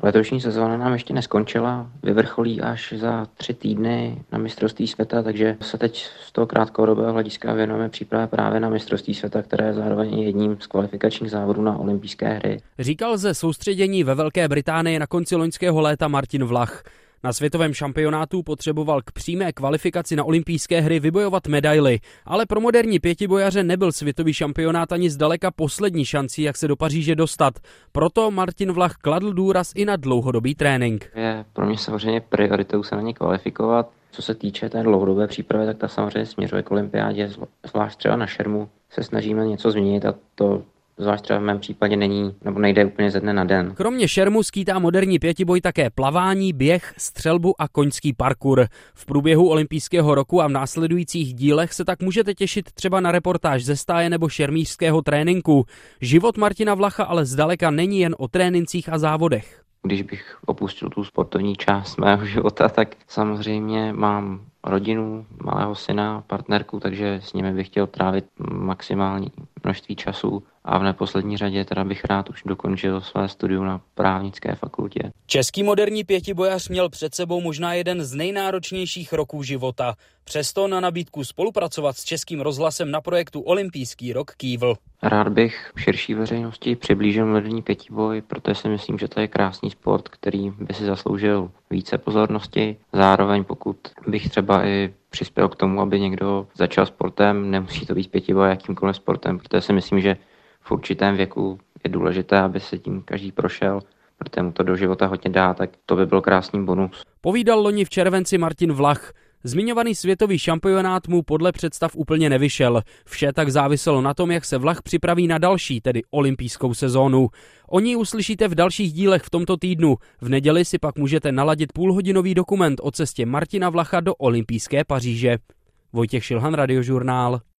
Letošní sezóna nám ještě neskončila, vyvrcholí až za 3 týdny na mistrovství světa, takže se teď z toho krátkodobého hlediska věnujeme přípravě právě na mistrovství světa, které je zároveň jedním z kvalifikačních závodů na olympijské hry. Říkal ze soustředění ve Velké Británii na konci loňského léta Martin Vlach. Na světovém šampionátu potřeboval k přímé kvalifikaci na olympijské hry vybojovat medaily, ale pro moderní pětibojaře nebyl světový šampionát ani zdaleka poslední šancí, jak se do Paříže dostat. Proto Martin Vlach kladl důraz i na dlouhodobý trénink. Je pro mě samozřejmě prioritou se na ně kvalifikovat. Co se týče té dlouhodobé přípravy, tak ta samozřejmě směřuje k olympiádě, zvlášť třeba na šermu se snažíme něco změnit a to zvlášť třeba v mém případě nejde úplně ze dne na den. Kromě šermu skýtá moderní pětiboj také plavání, běh, střelbu a koňský parkour. V průběhu olympijského roku a v následujících dílech se tak můžete těšit třeba na reportáž ze stáje nebo šermířského tréninku. Život Martina Vlacha ale zdaleka není jen o trénincích a závodech. Když bych opustil tu sportovní část mého života, tak samozřejmě mám rodinu, malého syna, partnerku, takže s nimi bych chtěl trávit maximální množství času a v neposlední řadě teda bych rád už dokončil své studium na právnické fakultě. Český moderní pětibojař měl před sebou možná jeden z nejnáročnějších roků života. Přesto na nabídku spolupracovat s Českým rozhlasem na projektu Olympijský rok kývl. Rád bych širší veřejnosti přiblížil moderní pětiboj, protože si myslím, že to je krásný sport, který by si zasloužil více pozornosti. Zároveň pokud bych třeba i přispěl k tomu, aby někdo začal sportem, nemusí to být pětiboj jakýmkoliv sportem, protože si myslím, že v určitém věku je důležité, aby se tím každý prošel, protože mu to do života hodně dá, tak to by byl krásný bonus. Povídal loni v červenci Martin Vlach. Zmiňovaný světový šampionát mu podle představ úplně nevyšel. Vše tak záviselo na tom, jak se Vlach připraví na další, tedy olympijskou sezónu. O ní uslyšíte v dalších dílech v tomto týdnu. V neděli si pak můžete naladit půlhodinový dokument o cestě Martina Vlacha do olympijské Paříže. Vojtěch Šilhan, Radiožurnál.